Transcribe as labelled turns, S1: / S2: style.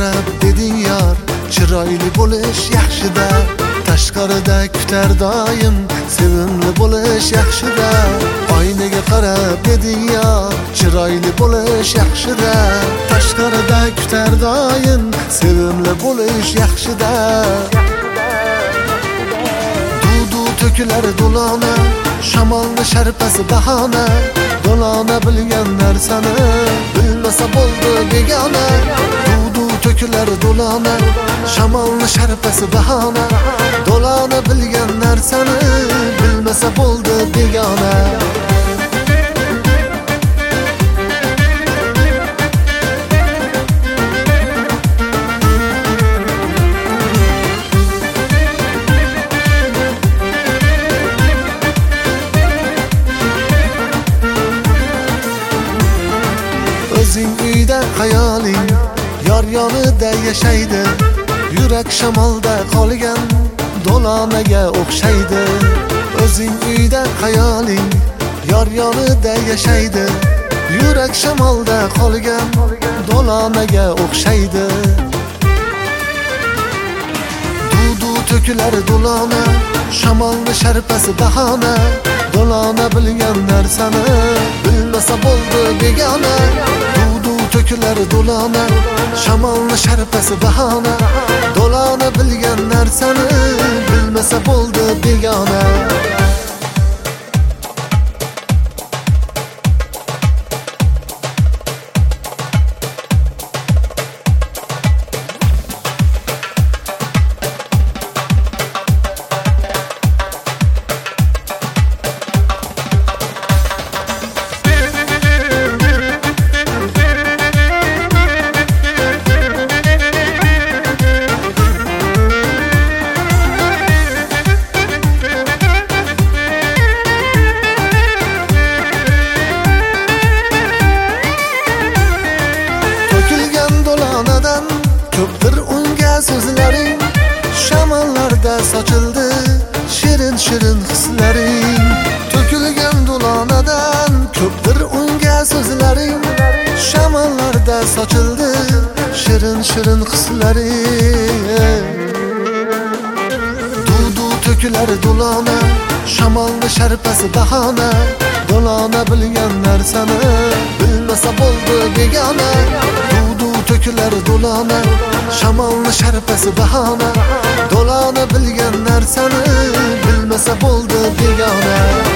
S1: qarab deding yor, chiroyli bo'lish yaxshida, tashqarida kutar doim sevimli bo'lish yaxshida. Oynaga qarab deding yor, chiroyli bo'lish yaxshida, tashqarida kutar doim sevimli bo'lish yaxshida. Dudu to'kilar do'lona, shamolni sharpasi bahona, do'lona bilgan narsani bilmasa bo'ldi begona. Dudu to'kilar do'lona, shamolni sharpasi bahona, do'lona bilgan narsani bilmasa bo'ldi begona. O'zing uyda hayoling yor yonida yashaydi, yurak shamolda qolgan do'lonaga o'xshaydi. O'zing uyda hayoling yor yonida yashaydi, yurak shamolda qolgan do'lonaga o'xshaydi. Dudu to'kilar do'lona, shamolni sharpasi bahona, do'lona bilgan narsani bilmasa bo'ldi begona. Dudu to'kilar do'lona, shamolni sharpasi bahona, do'lona bilgan narsani bilmasa bo'ldi begona. Ko'pdir unga so'zlaring, shamollarda sochildi shirin shirin hislaring. To'kilgan do'lonadan ko'pdir unga so'zlaring, shamollarda sochildi shirin shirin hislaring. Dudu to'kilar do'lona, shamolni sharpasi bahona, do'lona bilgan narsani bilmasa bo'ldi begona. Dudu to'kilar do'lona, shamolni sharpasi bahona, do'lona bilgan narsani bilmasa bo'ldi begona.